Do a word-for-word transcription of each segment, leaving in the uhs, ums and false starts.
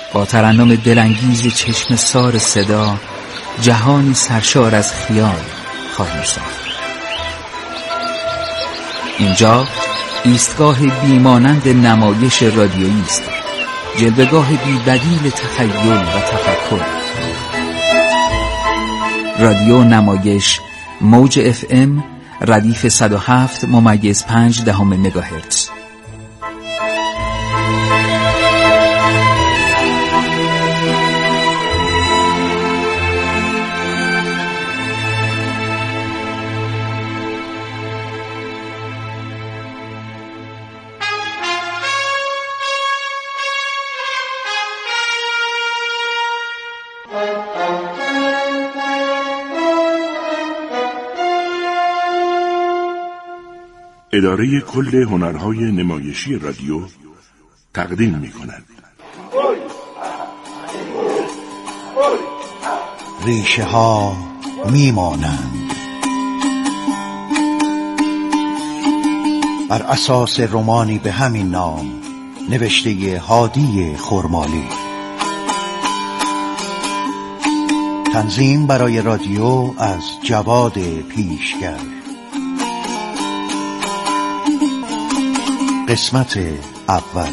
با ترنم دلانگیز چشم سار صدا جهانی سرشار از خیال خواهیم ساخت. اینجا ایستگاه بیمانند نمایش رادیویی است، جلوه‌گاه بی‌بدیل تخیل و تفکر. رادیو نمایش موج اف ام ردیف صد و هفت ممیز پنج دهم مگاهرتز. اداره کل هنرهای نمایشی رادیو تقدیم می‌کند. ریشه ها میمانند، بر اساس رمانی به همین نام نوشته هادی خرمالی. تنظیم برای رادیو از جواد پیشگر. قسمت اول.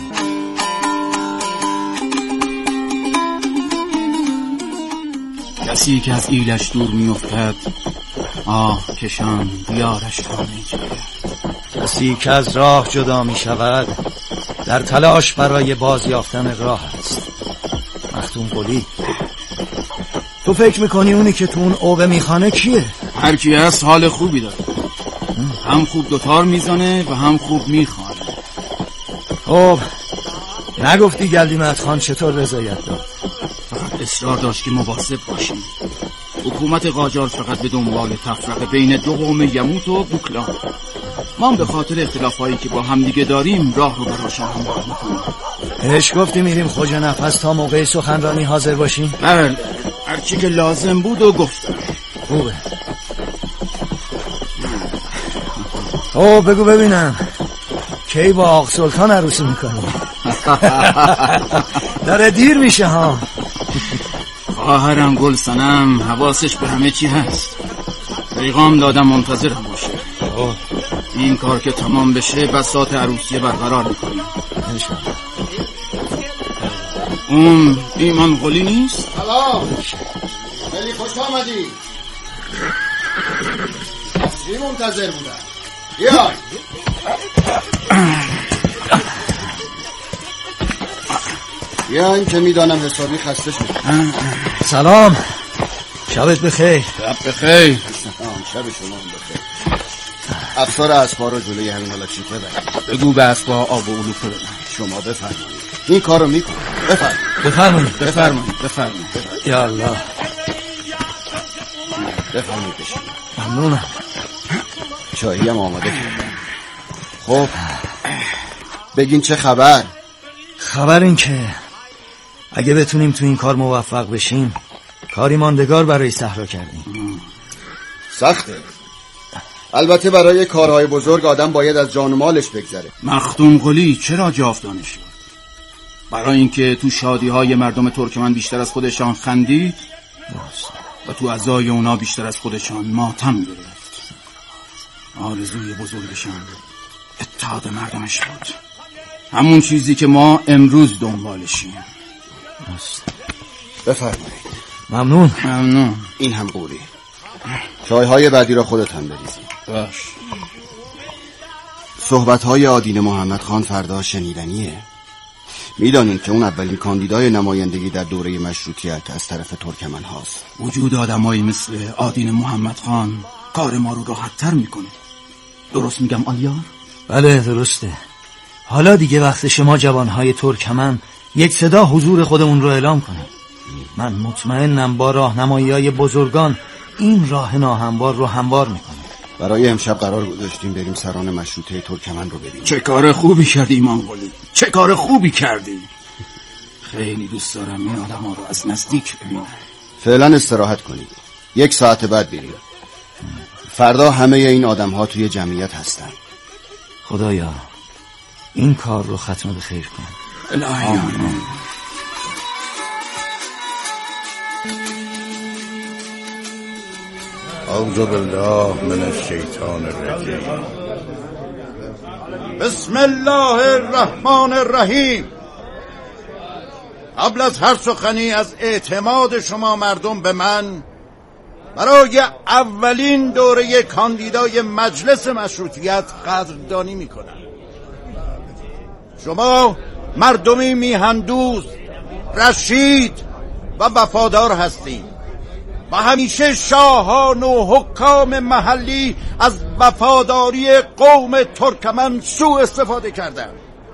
کسی که از ایلش دور می افتد آه کشان دیارش را می جوید. کسی که از راه جدا می شود در تلاش برای بازیافتن راه است. مختوم قلی، تو فکر میکنی اونی که تو اون اوبه میخانه کیه؟ هر کی هست حال خوبی داره، هم خوب دوتار میزنه و هم خوب میخوانه. خب نگفتی گلیمت خان چطور رضایت داد؟ فقط اصرار داشت که مواظب باشیم. حکومت قاجار فقط به دنبال تفرقه بین دو قوم یموت و بوکلان. ما به خاطر اختلافایی که با هم دیگه داریم راه رو براش هموار میکنیم. اش گفتی میریم خوجه نفس تا موقع سخنرانی حاضر باشیم؟ بله، هرچی که لازم بود و گفتم. خوبه. او بگو ببینم کی با آق سلطان عروسی میکنی؟ داره دیر میشه ها. خواهرم گل صنم حواسش به همه چی هست. پیغام دادم منتظرم باشه. این کار که تمام بشه بساط عروسی برقرار میکنیم. اون ایمان قلی نیست؟ سلام، خیلی خوش آمدی. اصلی منتظر بودم. بیا. بیاین که میدانم حسابی خسته شد. سلام، شبت بخیر. شب بخیر. شب شما بخیر. افسار اسبا رو جلوی همین حالا چی ببرید. بگو به اسبا آب و علوفه بدن. شما بفرمایید. این کارو میکنم. بفرمایید. بفرمایید. بفرمایید. بفرمایید. یا الله. بفرمایید بشین. ممنونم. چایی هم آماده کردم. خب بگین چه خبر؟ خبر این که اگه بتونیم تو این کار موفق بشیم کاری ماندگار برای صحرا کردیم. سخته. البته برای کارهای بزرگ آدم باید از جان و مالش بگذره. مختوم قلی چرا جاودانه شد؟ برای اینکه تو شادی‌های مردم ترکمن بیشتر از خودشان خندید و تو عزای اونا بیشتر از خودشان ماتم گرفت. آرزوی بزرگشان اتحاد مردمش بود، همون چیزی که ما امروز دنبالشیم. بفرمایید. ممنون. ممنون. این هم قوری. چایهای بعدی را خودت هم بریزی. باش. صحبت‌های آدین محمد خان فردا شنیدنیه. میدانین که اون اولین کاندیدای نمایندگی در دوره مشروطیت از طرف ترکمن هاست. وجود آدمایی مثل آدین محمد خان کار ما رو راحت‌تر میکنه. درست میگم آلیار؟ بله درسته. حالا دیگه وقت شما جوانهای ترکمن یک صدا حضور خودمون رو اعلام کنیم. من مطمئنم با راهنمایی‌های بزرگان این راه ناهموار رو هموار میکنه. برای امشب قرار گذاشتیم بریم سران مشروطه ترکمن رو ببینیم. چه کار خوبی کردی ایمان قلی، چه کار خوبی کردی. خیلی دوست دارم این آدم ها رو از نزدیک ببینم. فعلا استراحت کنید، یک ساعت بعد بریم. فردا همه این آدم ها توی جمعیت هستن. خدایا این کار رو ختم به خیر کن. الهی آمین. اعوذ بالله من الشیطان الرجیم. بسم الله الرحمن الرحیم. قبل از هر سخنی از اعتماد شما مردم به من برای اولین دوره کاندیدای مجلس مشروطیت قدردانی میکنم. شما مردمی میهندوست، رشید و وفادار هستید و همیشه شاهان و حکام محلی از وفاداری قوم ترکمن سوء استفاده کردند.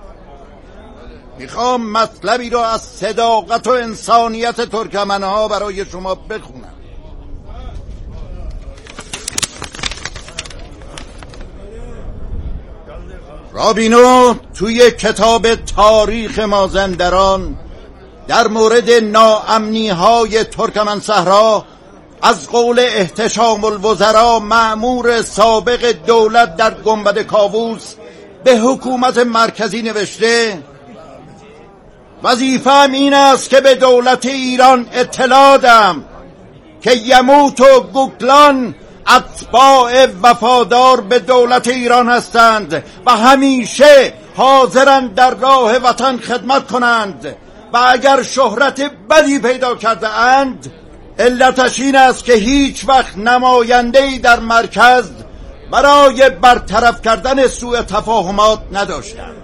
میخوام مطلبی را از صداقت و انسانیت ترکمنها برای شما بخونم. رابینو توی کتاب تاریخ مازندران در مورد ناامنی های ترکمن صحرا از قول احتشام الوزراء مأمور سابق دولت در گنبد کاووس به حکومت مرکزی نوشته: وظیفه‌ام این است که به دولت ایران اطلاع دهم که یموت و گوکلان اتباع وفادار به دولت ایران هستند و همیشه حاضرند در راه وطن خدمت کنند و اگر شهرت بدی پیدا کرده اند علتش این است که هیچ وقت نماینده‌ای در مرکز برای برطرف کردن سوء تفاهمات نداشتند.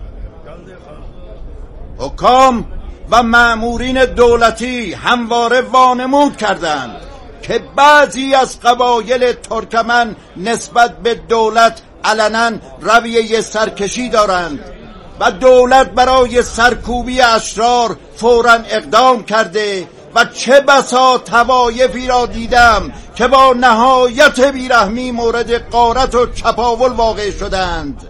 حکام و مأمورین دولتی همواره وانمود کردند که بعضی از قبایل ترکمن نسبت به دولت علنا رویه سرکشی دارند و دولت برای سرکوبی اشرار فوراً اقدام کرده و چه بسا طوایفی را دیدم که با نهایت بیرحمی مورد غارت و چپاول واقع شدند.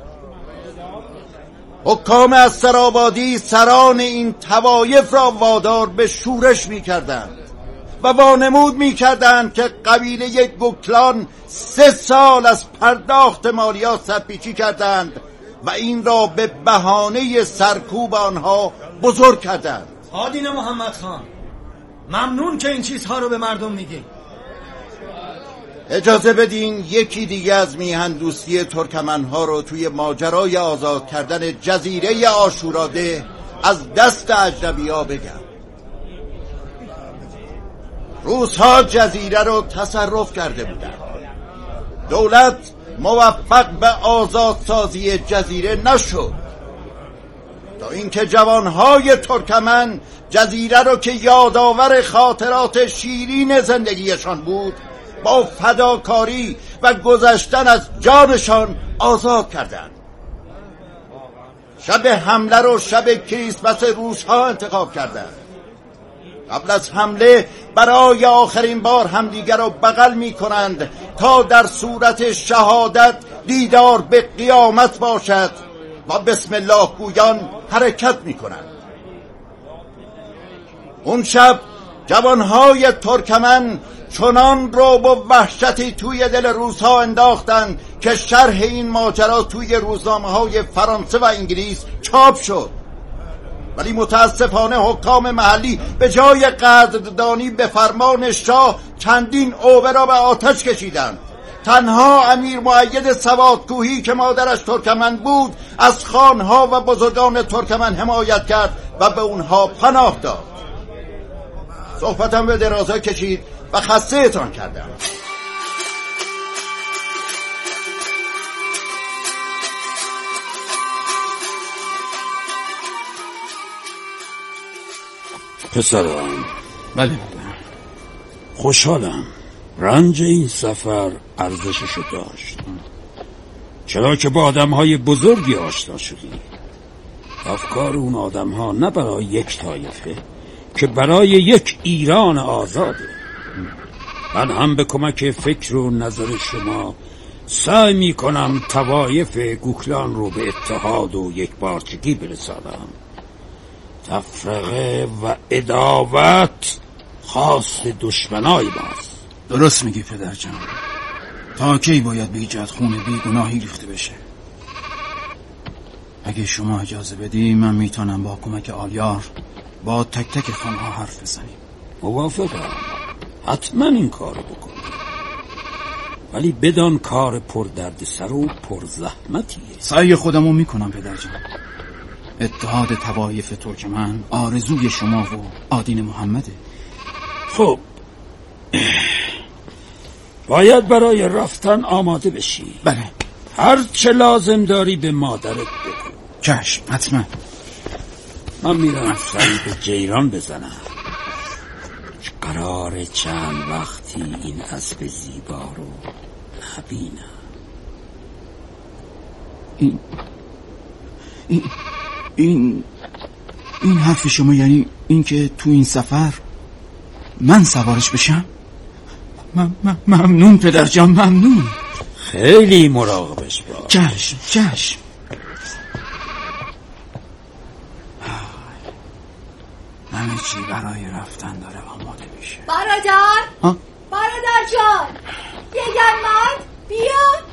حکام استرآبادی سران این طوایف را وادار به شورش می کردند و وانمود می کردند که قبیله گوکلان سه سال از پرداخت مالیات سرپیچی کردند و این را به بهانه سرکوب آنها بزرگ کردند. آدین محمد خان، ممنون که این چیزها رو به مردم میگی. اجازه بدین یکی دیگه از میهندوستی ترکمنها رو توی ماجرای آزاد کردن جزیره عاشوراده از دست اجنبی‌ها بگم. روس‌ها جزیره رو تصرف کرده بودند. دولت موفق به آزادسازی جزیره نشد تا اینکه جوانهای ترکمن جزیره رو که یادآور خاطرات شیرین زندگیشان بود با فداکاری و گذشتن از جانشان آزاد کردند. شب حمله رو شب کریسمس روس‌ها انتخاب کردند. قبل از حمله برای آخرین بار همدیگر رو بغل می کنند تا در صورت شهادت دیدار به قیامت باشد و بسم الله گویان حرکت می کنند. اون شب جوانهای ترکمن چنان رعب و وحشتی توی دل روس‌ها انداختند که شرح این ماجرا توی روزنامه‌های فرانسه و انگلیس چاپ شد. ولی متاسفانه حکام محلی به جای قدردانی به فرمان شاه چندین اوبه را به آتش کشیدند. تنها امیر مؤید سوادکوهی که مادرش ترکمن بود از خانها و بزرگان ترکمن حمایت کرد و به اونها پناه داد. صحبتم به درازا کشید و خسته اتان کردم. پسرم، بله خوشحالم رنج این سفر ارزششو داشت، چرا که با آدم‌های بزرگی آشنا شدی. افکار اون آدم‌ها نه برای یک طایفه که برای یک ایران آزاده. من هم به کمک فکر و نظر شما سعی می کنم طوایف گوکلان رو به اتحاد و یک بارچگی برسانم. تفرقه و عداوت خاص دشمنای ماست. درست میگی پدر جان. تا کی باید به ایجاد خون بی گناهی ریخته بشه؟ اگه شما اجازه بدی من میتونم با کمک آلیار با تک تک خانها حرف بزنیم. موافقم، حتما این کارو بکن. ولی بدان کار پر درد سر و پر زحمتیه. سعی خودمو میکنم پدر جان. اتحاد طوایف ترکمن آرزوی شما و آدین محمده. خب باید برای رفتن آماده بشی. بله. هر چه لازم داری به مادرت بگو. چشم حتما. من میرم سری به جیران بزنم. قرار چند وقتی این اسب زیبا رو نبینم. این این این این حرف شما یعنی این که تو این سفر من سوارش بشم؟ م- م- ممنون پدر جان، ممنون. خیلی مراقبش باش. چشم چشم. همه چی برای رفتن داره آماده میشه. برادر ها؟ برادر جان، دیگر مرد بیا.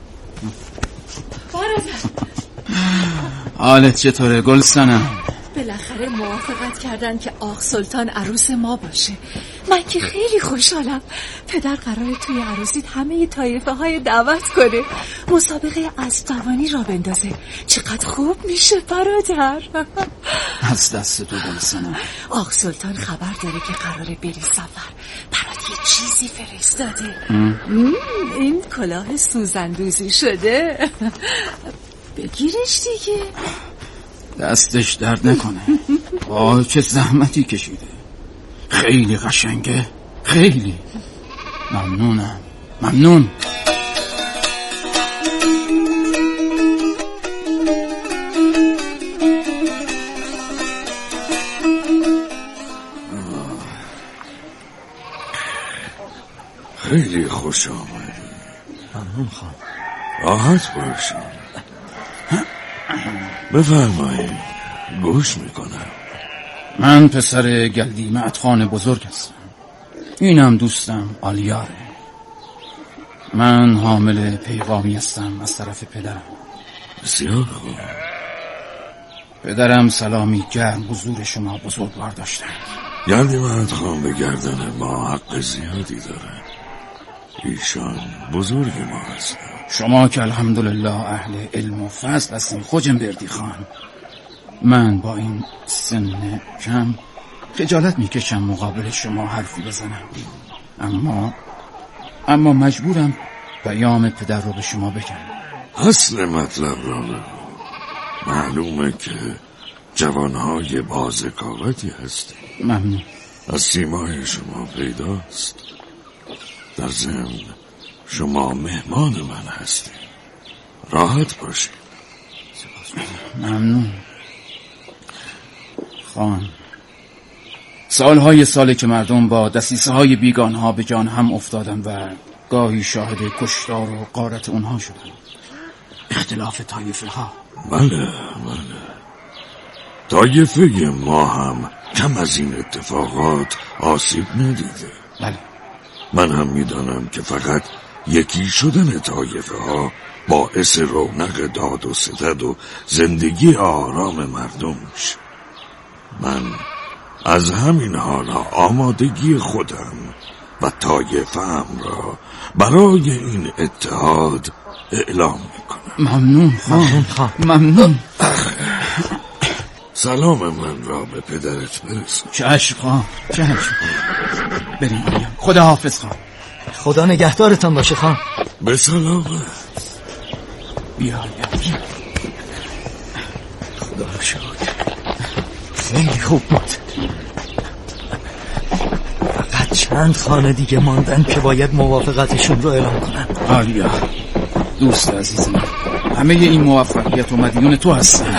برادر حالت چطوره گلستنم؟ بالاخره موافقت کردن که آق سلطان عروس ما باشه. من که خیلی خوشحالم. پدر قراره توی عروسیت همه طایفه های دعوت کنه، مسابقه اسب‌دوانی را بندازه. چقدر خوب میشه برادر. از دست تو گلستنم. آق سلطان خبر داره که قراره بری سفر، برات یه چیزی فرستاده. این کلاه سوزندوزی شده. بگیرش دیگه. دستش درد نکنه. وای چه زحمتی کشیده. خیلی قشنگه، خیلی. ممنونم، ممنون. خیلی خوش آمدی. ممنون خان. راحت باشید. بفرمایید، گوش میکنم. من پسر گلدی معدخان بزرگ هستم. اینم دوستم آلیاره. من حامل پیغامی هستم از طرف پدرم. بسیار خوب. پدرم سلامی گرم حضور شما بزرگوار داشتن. گلدی معدخان به گردن ما حق زیادی داره. ایشان بزرگ ما هستن. شما که الحمدلله اهل علم و فضل هستین خوجم بردی خان. من با این سن کم خجالت میکشم مقابل شما حرفی بزنم، اما اما مجبورم پیام پدر رو به شما بگم. اصل مطلب را بگو. معلومه که جوانهای بازکاوتی هستی. ممنون. از سیمای شما پیداست. در ضمن شما مهمان من هستی. راحت باشید. ممنون خان. سالهای ساله که مردم با دسیسه های بیگانها به جان هم افتادن و گاهی شاهد کشتار و غارت اونها شدن. اختلاف طایفه ها. بله بله. طایفه ما هم کم از این اتفاقات آسیب ندیده. بله. من هم میدانم که فقط یکی شدن طایفه ها باعث رونق داد و ستد و زندگی آرام مردم میشه. من از همین حالا آمادگی خودم و طایفه‌ام را برای این اتحاد اعلام میکنم. ممنون خان. ممنون. سلام من را به پدرت برسون. چشم خان، چشم. بریم بریم. خدا حافظ خان. خدا نگهدارتان باشه خان. به سلامت. بیا بیا. خدا رو شکر. خیلی خوب بود. فقط چند خانه دیگه ماندن که باید موافقتشون رو اعلام کنن. آلیا دوست عزیزم، همه این موفقیت و مدیون تو هستن.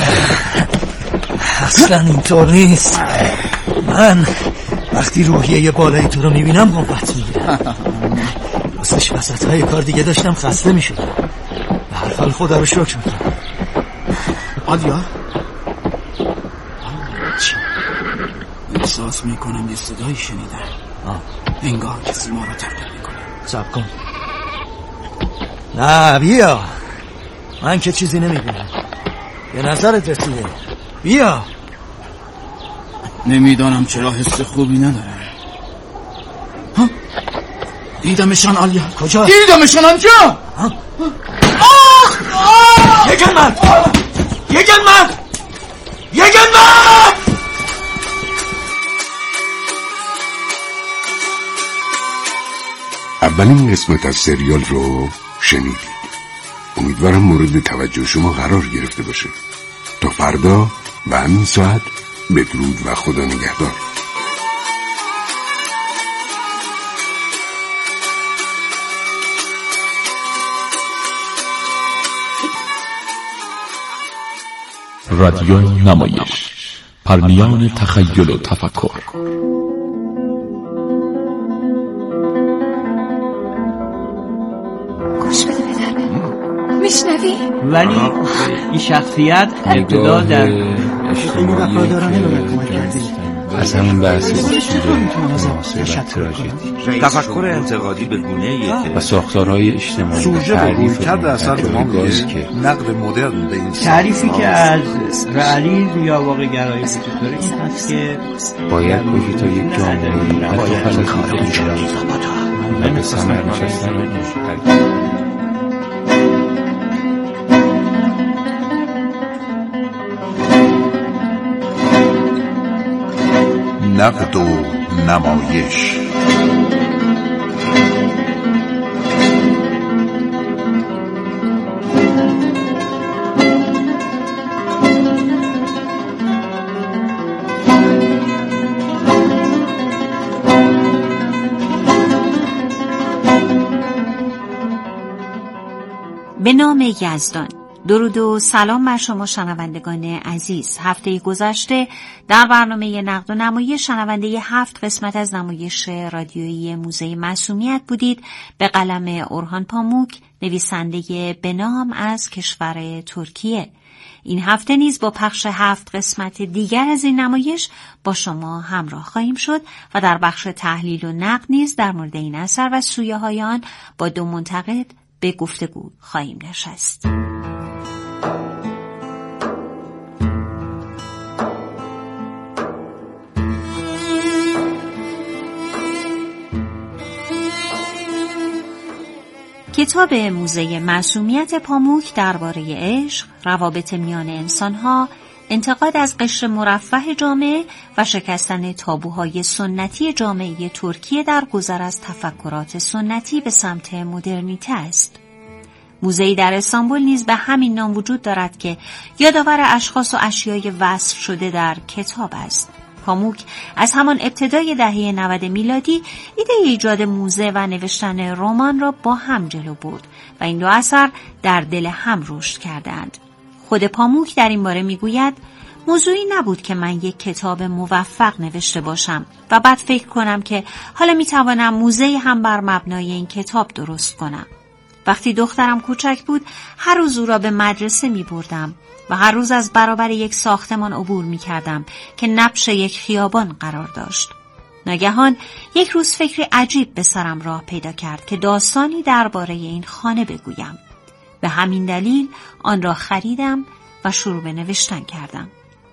اصلا اینطور نیست. من وقتی روحیه بالای تو رو میبینم قوت میگیرم. راستش وسط های کار دیگه داشتم خسته میشدم. به هر حال خدا رو شکر میکنم. آلیا احساس میکنم یه صدایی شنیدم. انگار کسی ما رو تبدیل میکنه. صبر کن. نه بیا، من که چیزی نمیبینم. به نظرت رسیده. بیا. نمیدانم چرا حس خوبی ندارم. ها دیدمشان آلیا. کجا؟ دیدمشان آنجا. یگن مرد یگن مرد یگن مرد. اولین قسمت از سریال رو شنیدید. امیدوارم مورد توجه شما قرار گرفته باشه. تا فردا و همین ساعت بدرود و خدا نگهدار. رادیو نمایش، پرمیان تخیل و تفکر. گوش بده پدر، میشنوی؟ ولی این شخصیت ابتدا در از همین بحث تفکر انتقادی به گونه‌ای و ساختارهای اجتماعی تعریف کرده اثر تمام که نقد مدرن به این تعریفی که از رئالیسم یا واقع‌گرایی وجود داره این هست که باید باشی تا یک جامعه باید خارج و به ثمر نشستن نقد و نمایش. به نام یزدان. درود و سلام بر شما شنوندگان عزیز. هفته گذشته در برنامه نقد و نمایش شنونده هفت قسمت از نمایش رادیویی موزه معصومیت بودید به قلم اورهان پاموک، نویسنده به نام از کشور ترکیه. این هفته نیز با پخش هفت قسمت دیگر از این نمایش با شما همراه خواهیم شد و در بخش تحلیل و نقد نیز در مورد این اثر و سویه های آن با دو منتقد به گفتگو خواهیم نشست. کتاب موزه معصومیت پاموک درباره عشق، روابط میان انسانها، انتقاد از قشر مرفه جامعه و شکستن تابوهای سنتی جامعه ترکیه در گذر از تفکرات سنتی به سمت مدرنیته است. موزه‌ای در استانبول نیز به همین نام وجود دارد که یادآور اشخاص و اشیای وصف شده در کتاب است. پاموک از همان ابتدای دهه نود میلادی ایده ایجاد موزه و نوشتن رمان را با هم جلو برد و این دو اثر در دل هم رشد کردند. خود پاموک در این باره میگوید موضوعی نبود که من یک کتاب موفق نوشته باشم و بعد فکر کنم که حالا میتوانم موزه هم بر مبنای این کتاب درست کنم. وقتی دخترم کوچک بود هر روز او را به مدرسه می بردم و هر روز از برابر یک ساختمان عبور می کردم که نبش یک خیابان قرار داشت. ناگهان یک روز فکری عجیب به سرم راه پیدا کرد که داستانی درباره این خانه بگویم. به همین دلیل آن را خریدم و شروع به نوشتن کردم.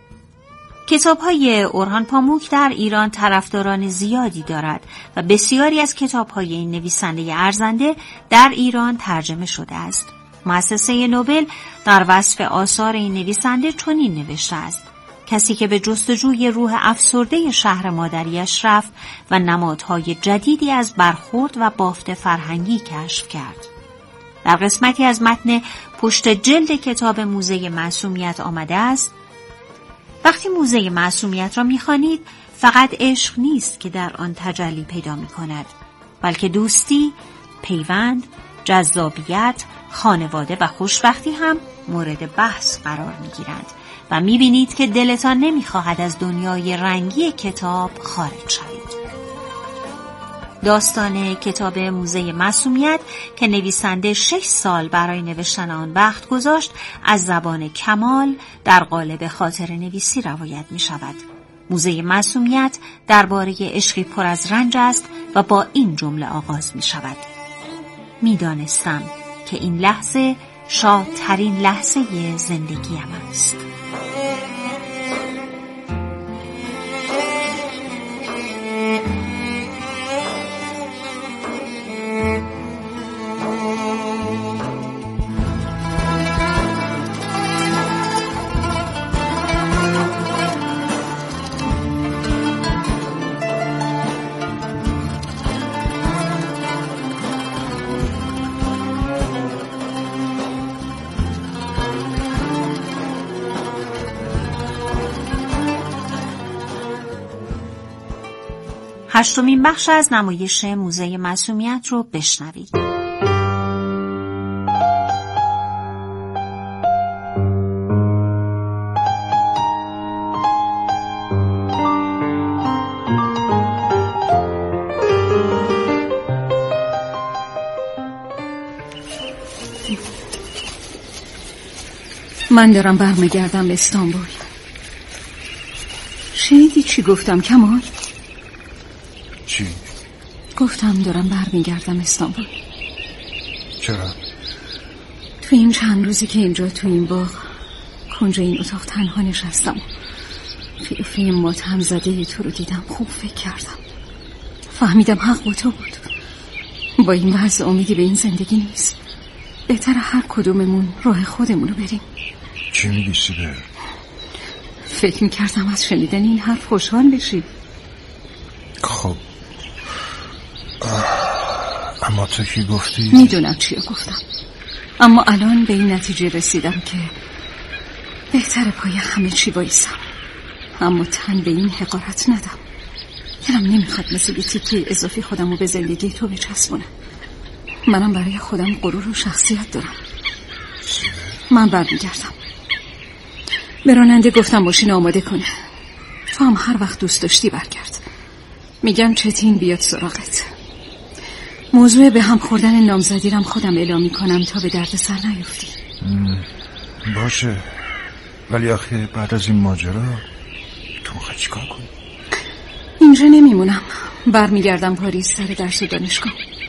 کتاب‌های اورهان پاموک در ایران طرفداران زیادی دارد و بسیاری از کتاب‌های این نویسنده ارزنده در ایران ترجمه شده است. مؤسسه نوبل در وصف آثار این نویسنده چنین نوشته است: کسی که به جستجوی روح افسرده شهر مادریش رفت و نمادهای جدیدی از برخورد و بافت فرهنگی کشف کرد. در قسمتی از متن پشت جلد کتاب موزه معصومیت آمده است: وقتی موزه معصومیت را می‌خوانید فقط عشق نیست که در آن تجلی پیدا می‌کند، بلکه دوستی، پیوند، جذابیت، خانواده و خوشبختی هم مورد بحث قرار می‌گیرند و می‌بینید که دلتان نمی‌خواهد از دنیای رنگی کتاب خارج شوید. داستان کتاب موزه معصومیت که نویسنده شش سال برای نوشتن آن وقت گذاشت از زبان کمال در قالب خاطر نویسی روایت می شود. موزه معصومیت درباره عشقی پر از رنج است و با این جمله آغاز می شود: می دانستم که این لحظه شادترین لحظه زندگیم است. هشتمین بخش از نمایش موزه معصومیت رو بشنوید. من دارم برمیگردم استانبول. شنیدی چی گفتم کمال؟ چی؟ گفتم دارم برمیگردم استانبول. چرا؟ تو این چند روزی که اینجا تو این باغ کنج این اتاق تنها نشستم، قیافه ماتم زده تو رو دیدم، خوب فکر کردم، فهمیدم حق با تو بود. با این وضع امیدی به این زندگی نیست. بهتر هر کدوممون راه خودمونو بریم. چی میگی سیبل؟ فکر میکردم از شنیدن این حرف خوشحال بشی. خب اما تو کی گفتی؟ میدونم چی گفتم، اما الان به این نتیجه رسیدم که بهتره پای همه چی بایستم، اما تن به این حقارت ندم. دلم نمیخواد مثل یه تیکه اضافی خودمو به زندگی تو بچسبونم. منم برای خودم غرور و شخصیت دارم. من برمیگردم. به راننده گفتم ماشین آماده کنه. تو هم هر وقت دوست داشتی برگرد. میگم چتین بیاد سراغت. موضوع به هم خوردن نامزدیرم خودم اعلام میکنم تا به درد سر نیفتی. باشه، ولی آخه بعد از این ماجرا تو میخوای چیکار کنی؟ اینجا نمیمونم، برمیگردم پاریس سر درس و دانشگاه.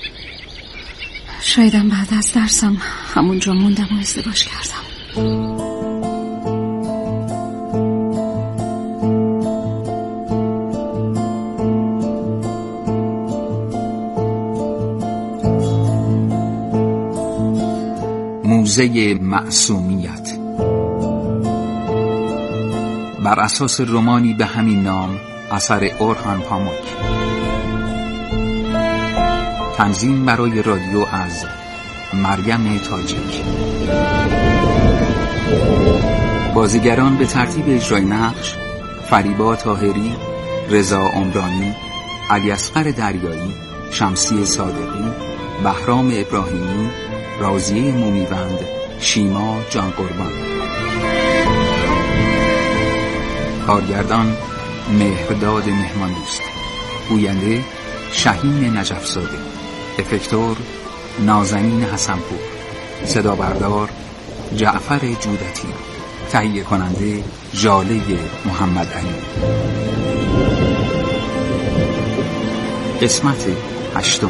شایدم بعد از درسم همونجا موندم و ازدواج کردم. موزه معصومیت بر اساس رمانی به همین نام اثر اورهان پاموک. تنظیم برای رادیو از مریم تاجیک. بازیگران به ترتیب اجرای نقش: فریبا طاهری، رضا عمرانی، علیاصغر دریایی، شمسی صادقی، بهرام ابراهیمی، راضیه مومیوند، شیما جان قربان. کارگردان مهرداد مهمانیست. گوینده شاهین نجف زاده. افکتور نازنین حسنپور. صدا بردار جعفر جودتی. تهیه کننده ژاله محمد علی. قسمت هشتم.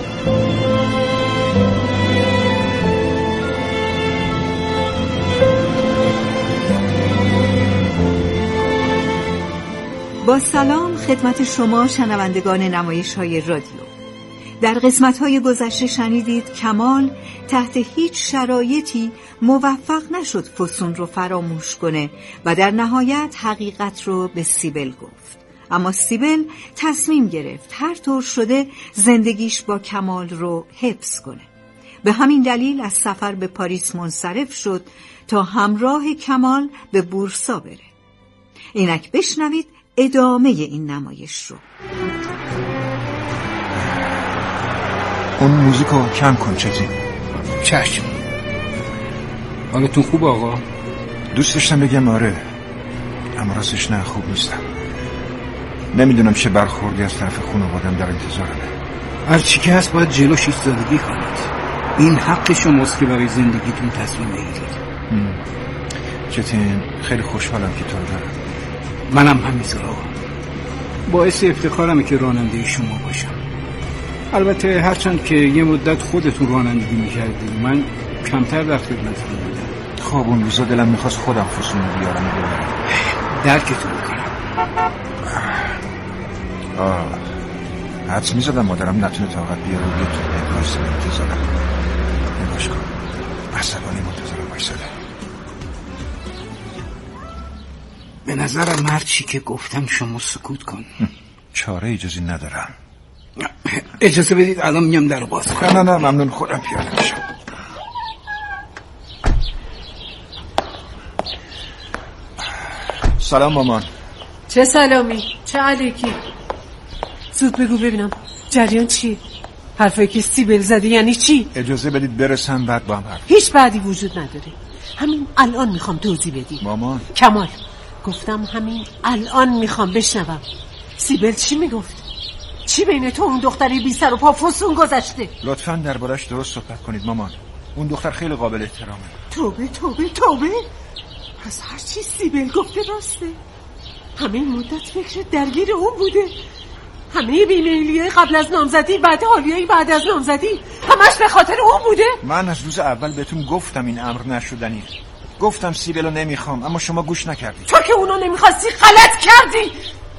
با سلام خدمت شما شنوندگان نمایش‌های رادیو. در قسمت‌های گذشته شنیدید کمال تحت هیچ شرایطی موفق نشد فسون رو فراموش کنه و در نهایت حقیقت رو به سیبل گفت. اما سیبل تصمیم گرفت هر طور شده زندگیش با کمال رو حفظ کنه. به همین دلیل از سفر به پاریس منصرف شد تا همراه کمال به بورسا بره. اینک بشنوید ادامه این نمایش رو. اون موزیکو کم کن چتی. چشم. حالتون خوب آقا؟ دوست داشتم بگم آره، اما راستش نه، خوب نیستم. نمیدونم چه برخوردی از طرف خانواده‌ام در انتظارمه. هر چی که هست باید جلوش ایستادگی کنید. این حق شماست که برای زندگیتون تصمیم بگیرید. چتین خیلی خوشحالم که تو رو دارم. منم همینطور آقا. باعث افتخارمه که راننده شما باشم. البته هرچند که یه مدت خودتون رانندگی میکردید، من کمتر در خدمتتون بودم. خب اون روزا دلم میخواست خودم فسونو بیارم و ببرم. درکتون میکنم. آه حدس میزدم مادرم نتونه طاقت بیاره و یه تو بهتاست انتظارم. نگاش کن، عصبانی منتظرم بایستده. به نظرم هر چی که گفتم شما سکوت کن. چاره اجازی ندارم. اجازه بدید الان میام در باز کنم. نه نه نه ممنون، خودم پیاده میشم. سلام مامان. چه سلامی؟ چه علیکی؟ زود بگو ببینم جریان چی؟ حرفایی که سیبل زدی یعنی چی؟ اجازه بدید برسم بعد با هم حرف. هیچ بعدی وجود نداره. همین الان میخوام توضیح بدی. مامان کمال گفتم همین الان میخوام بشنوم. سیبل چی میگفت؟ چی بین تو اون دختری بی سر و پا فسون گذشته؟ لطفاً دربارش درست صحبت کنید مامان. اون دختر خیلی قابل احترامه. توبه توبه توبه. پس هر چی سیبل گفته راسته. همین مدت فکر درگیر اون بوده. همه بیمیلیه قبل از نامزدی، بعد حالیه بعد از نامزدی، همش به خاطر اون بوده. من از روز اول بهتون گفتم این امر نشدنی. گفتم سیبلو نمیخوام، اما شما گوش نکردی. تو که اونو نمیخواستی غلط کردی.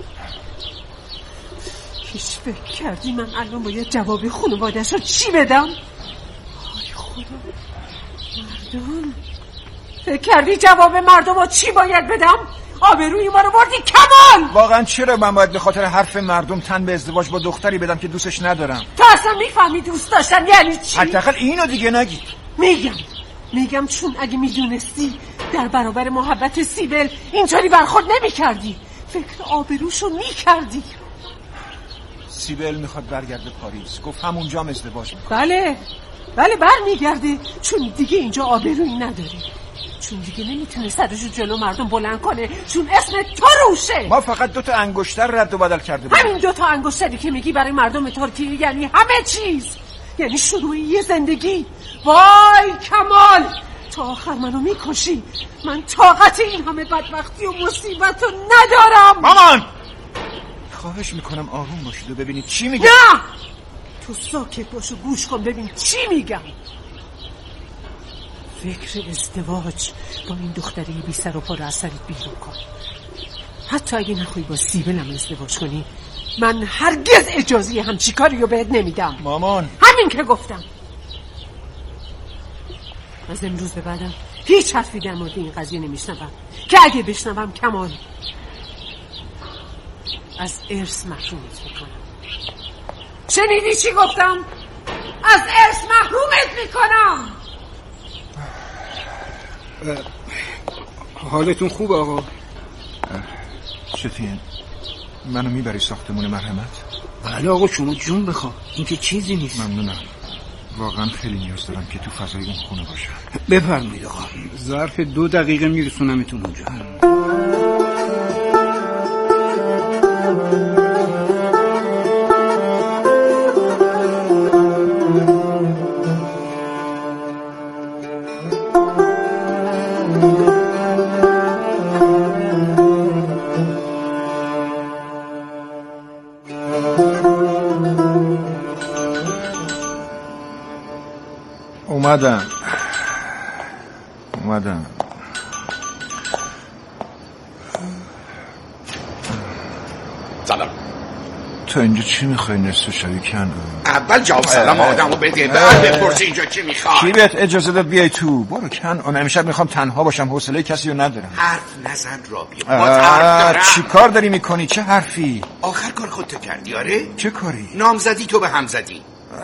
هیچ فکر کردی من الان باید جواب خانواده‌اش رو چی بدم؟ آی خدا، مردم فکر کردی جواب مردم رو چی باید بدم؟ آبروی ما رو بردی کمال. واقعا چرا من باید به خاطر حرف مردم تن به ازدواج با دختری بدم که دوستش ندارم؟ تو اصلا میفهمی دوست داشتن یعنی چی؟ حداقل اینو دیگه نگید. میگم میگم چون اگه میدونستی در برابر محبت سیبل اینطوری برخورد نمیکردی، فکر آبروشو میکردی. سیبل میخواد برگرده پاریس، گفت همونجام ازدواج میکنه. بله بله برمیگرده، چون دیگه اینجا آبرویی نداره، چون دیگه نمیتونه سرشو جلو مردم بلند کنه، چون اسم تو روشه. ما فقط دوتا انگشتر رد و بدل کرده بودیم. همین دوتا انگشتری که میگی برای مردم ترکیه یعنی همه چیز، یعنی شروع یه زندگی. وای کمال، تا آخر منو میکشی. من طاقت این همه بدبختی و مصیبت رو ندارم. مامان خواهش میکنم آروم باشید و ببینید چی میگم. نه تو ساکت باش و گوش کن ببین چی میگم. فکر ازدواج با این دختری بی سر و پا رو از سرت بیرون کن. حتی اگه نخوای با سیبلم ازدواج کنی، من هرگز اجازه همچی کاری رو بهت نمیدم. مامان همین که گفتم. از امروز به بعدم هیچ حرفی در مورد این قضیه نمیشنوم، که اگه بشنوم کمال از ارث محرومت میکنم. شنیدی چی گفتم؟ از ارث محرومت میکنم. حالتون خوب آقا؟ شتین منو میبری ساختمون مرحمت؟ بله آقا شما جون بخوا، این که چیزی نیست. ممنونم، واقعا خیلی نیاز دارم که تو فضای اون خونه باشم. بفرمایید آقا، ظرف دو دقیقه میرسونمتون اونجا. اومدم اومدم سلام. تو اینجا چی میخوای نصف شبی کن؟ اول جواب سلام آدمو بده، بعد بپرسی اینجا چی میخوای. کی بهت اجازه داد بیای تو؟ برو کن. اون امشب میخوام تنها باشم، حوصله کسی رو ندارم. حرف نزن رابی، باز حرف دارم. چی کار داری میکنی؟ چه حرفی؟ آخر کار خودت کردی آره؟ چه کاری؟ نامزدی تو به هم زدی.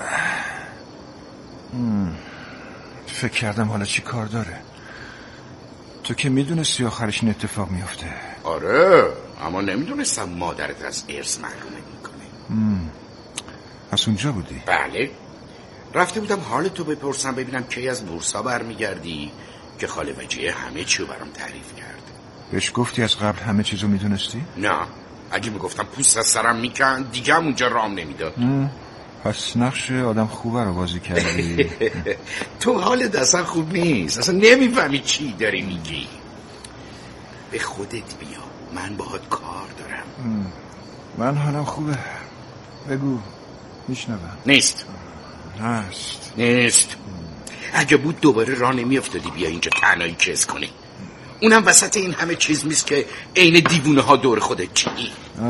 فکر کردم حالا چی کار داره. تو که میدونستی آخرش این اتفاق میفته. آره اما نمیدونستم مادرت از ارث محرومه میکنه. پس اونجا بودی؟ بله، رفته بودم حال تو بپرسم ببینم کی از بورسا برمیگردی که خاله وجیه همه چیو برام تعریف کرد. بهش گفتی از قبل همه چیزو میدونستی؟ نه، اگه میگفتم پوست از سرم میکن دیگه هم اونجا رام نمیداد. پس نقش آدم خوبه رو بازی کردی. تو حالت اصلا خوب نیست، اصلا نمیفهمی چی داری میگی. به خودت بیا، من باهات کار دارم. من حالم خوبه، بگو میشنوم. نیست هست نیست. اگه بود دوباره راه نمیافتادی بیا اینجا تنهایی کس کنی، اونم وسط این همه چیز میست که عین دیوونه ها دور خودت چی.